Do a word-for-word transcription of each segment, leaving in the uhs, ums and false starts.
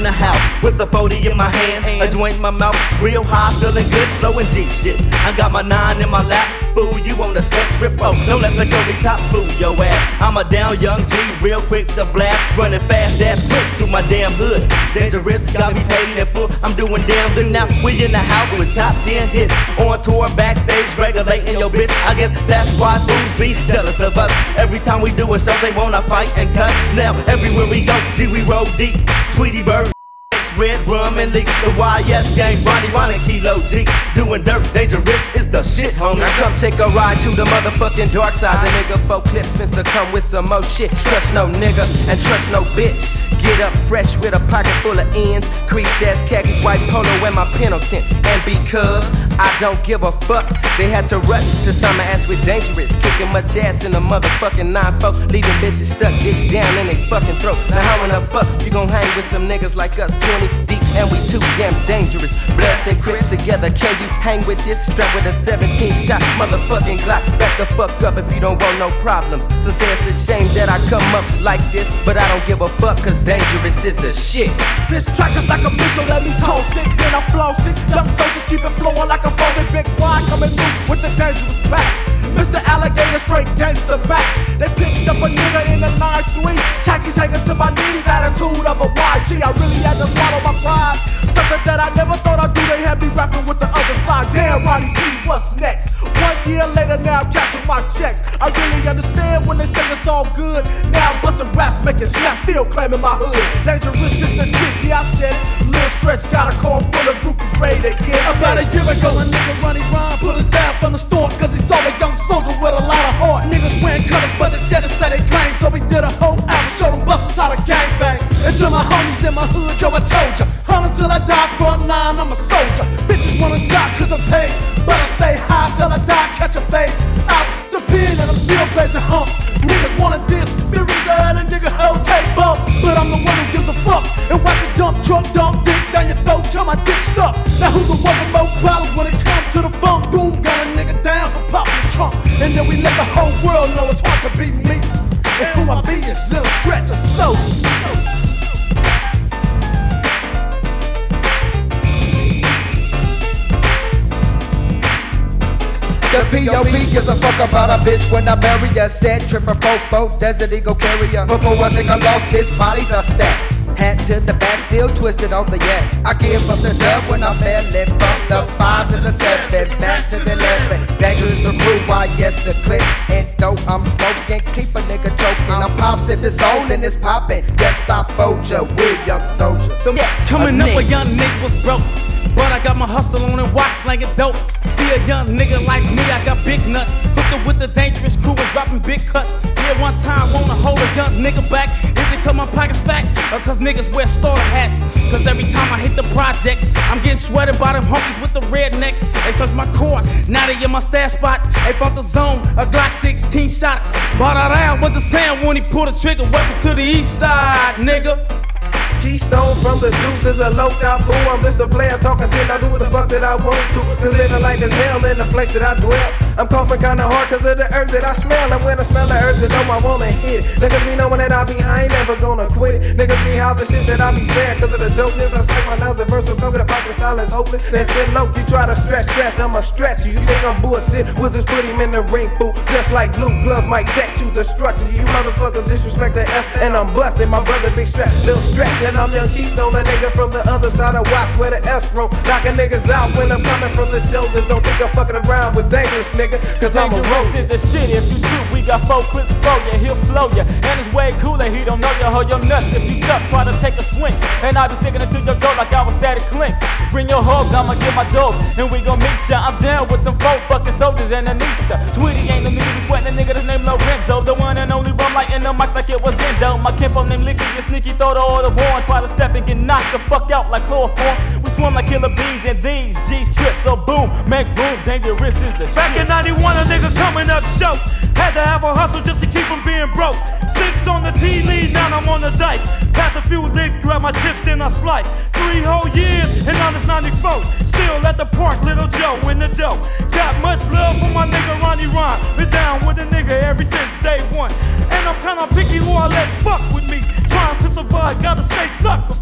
in the house with a forty in my hand, a joint in my mouth, real high, feeling good, flowing G shit. I got my nine in my lap, fool, you on the sex trip, oh, don't let the Kobe top fool your ass. I'm a down young G, real quick to blast, running fast, ass quick through my damn hood. Dangerous, got me paid in full, I'm doing damn good now. We in the house with top ten hits, on tour, backstage, regulating your bitch. I guess that's why fools be jealous of us. Every time we do a show, they wanna fight and cut. Now, everywhere we go, G, we roll deep. Tweety Bird, Red Rum and Leak, the Y S gang, Ronnie, Ronnie, Kilo G. Doing dirt, dangerous is the shit, homie. Now come take a ride to the motherfucking dark side. The nigga four clips finna to come with some more shit. Trust no nigga and trust no bitch. Get up fresh with a pocket full of ends, creased ass khaki white polo and my Pendleton. And because I don't give a fuck, they had to rush to summer ass with dangerous, kicking much ass in the motherfucking nine four, leaving bitches stuck, dick down in they fucking throat. Now how in the fuck you gon' hang with some niggas like us, twenty deep and we too damn dangerous? Bloods and Crips together, can you hang with this? Strapped with a seventeen shot motherfucking Glock. Back the fuck up if you don't want no problems. So say it's a shame that I come up like this, but I don't give a fuck cause dangerous is the shit. This track is like a missile, let me toss it, then I floss it. Young soldiers keep it flowing like a faucet. Big Y coming through with the dangerous back. Mister Alligator straight gangster back. They picked up a nigga in the nine three, khakis hanging to my knees, attitude of a Y G. I really had to swallow my pride. Something that I never thought I'd do, they had me rapping with the other side. Damn, Ronnie P, what's next? One year later, now I'm cashing my checks. I really understand when they say it's all good. Now I'm busting raps, making snaps, still claiming my hood. Dangerous is the shit, yeah, I said it. Lil Stretch got a car full of groupies ready to get it. About a year ago, a nigga Ronnie Ron put us down from the store, cause he saw a young soldier with a lot of heart. Niggas wearing colors, but instead of say they claim, so we did a whole album, showed them busters how to gangbang. And to my homies in my hood, yo, I told ya, honest till I die, front line, I'm a soldier. Bitches wanna job cause I'm paid, but I stay high till I die, catch a fade. Out the pen and I'm still facing humps. Niggas wanna diss, the reason I had a nigga hold tape bumps. But I'm the one who gives a fuck, and watch a dump truck dump dick down your throat till my dick stuck. Now who's the one with more problems when it comes to the phone? Boom, got a nigga down for popping the trunk. And then we let the whole world know it's hard to be me. And who I be is Lil Stretch or so. The P O V gives a fuck about a bitch when I marry her. Said triple fofo, Desert Eagle carrier. Before I think I lost this, bodies are stacked. Hat to the back, still twisted on the yak. I give up the dub when I fell it. From the five to the seven, back to the eleven. Dangerous the crew, why yes the clip. And though I'm smoking, keep a nigga joking. I'm pops if it's on and it's popping. Yes, I fold ya, we young soldier. Yeah, coming up, a young nigga was broke, but I got my hustle on and watch slanging dope. See a young nigga like me, I got big nuts. Hooked up with the dangerous crew and dropping big cuts. Yeah, one time wanna hold a young nigga back. Is it cause my pockets fat or cause niggas wear starter hats? Cause every time I hit the projects, I'm getting sweated by them homies with the rednecks. They search my core, now they in my stash spot. They found the zone, a Glock sixteen shot. Bought it out with the sound when he pulled the trigger. Welcome to the east side, nigga. Keystone from the juice is a low-out fool. I'm just a player talking shit, I do what the fuck that I want to. Cause living like as hell in the place that I dwell. I'm coughing kinda hard cause of the earth that I smell. And when I smell the earth, I know I wanna hit it. Niggas be knowing that I be, I ain't never gonna quit it. Niggas be how the shit that I be saying cause of the dopeness. I strike my nose and versatile cover, the boxing style is hopeless. And sit low, you try to stretch, stretch, I'ma stretch you. You think I'm bullshit, we'll just put him in the ring, fool. Just like Luke, gloves might tattoo the structure. You motherfuckers disrespect the F, and I'm busting. My brother big stretch, little stretch. And I'm young Keystone, a nigga from the other side of Watts where the F roll. Knocking niggas out when I'm coming from the shoulders. Don't think I'm fucking around with dangerous nigga, cause I'm a Dangerous is the shit. If you shoot, we got four clips for ya. He'll flow ya, and it's way cooler. He don't know ya. Hold your nuts if you tough. Try to take a swing, and I be sticking it to your throat like I was Static Clink. Bring your hog, I'ma get my dope, and we gon' meet ya. I'm down with them four fucking soldiers and Anista. Tweety ain't the nigga be sweating, a nigga that's named Lorenzo. The one and only run like in the mic like it was Endo. My kinfolk named Licky, get sneaky, throw the order war and try to step and get knocked the fuck out like chloroform. We swim like killer bees and these G's trip, so boom, make room. Dangerous is the shit. Back in ninety-one, a nigga coming up show. Had to have a hustle just to keep from being broke. Six on the T lead, now I'm on the dice. Pass a few licks, grab my chips, then I slice. Three whole years, and now it's ninety-four. Still at the park, little Joe in the dough. Got much love for my nigga Ronnie Ron. Been down with a nigga ever since day one. And I'm kinda picky who I let fuck with me. Trying to survive, gotta stay sucker free.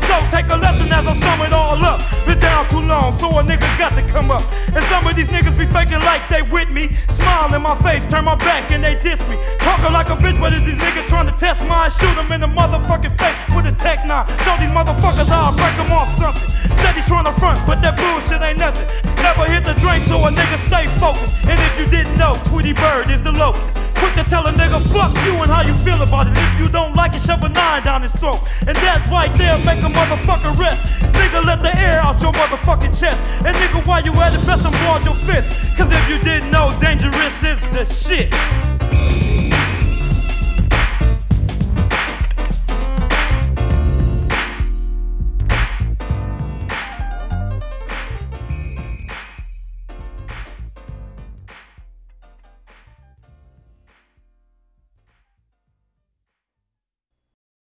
So take a lesson as I sum it all up. Been down too long, so a nigga got to come up. And some of these niggas be faking like they with me. Smile in my face, turn my back, and they diss me. Talking like a bitch, but is these niggas trying to test mine? Shoot them in the motherfucking face with a tech nine. Show these motherfuckers how I break them off something. Said he trying to front, but that bullshit ain't nothing. Never hit the drink, so a nigga stay focused. And if you didn't know, Tweety Bird is the locust. Quick to tell a nigga, fuck you and how you feel about it. If you don't like it, shove a nine down his throat. And that right there make a motherfucker rest. Nigga, let the air out your motherfucking chest. And nigga, while you at it, best unboard your fist. Cause if you didn't know, dangerous is the shit.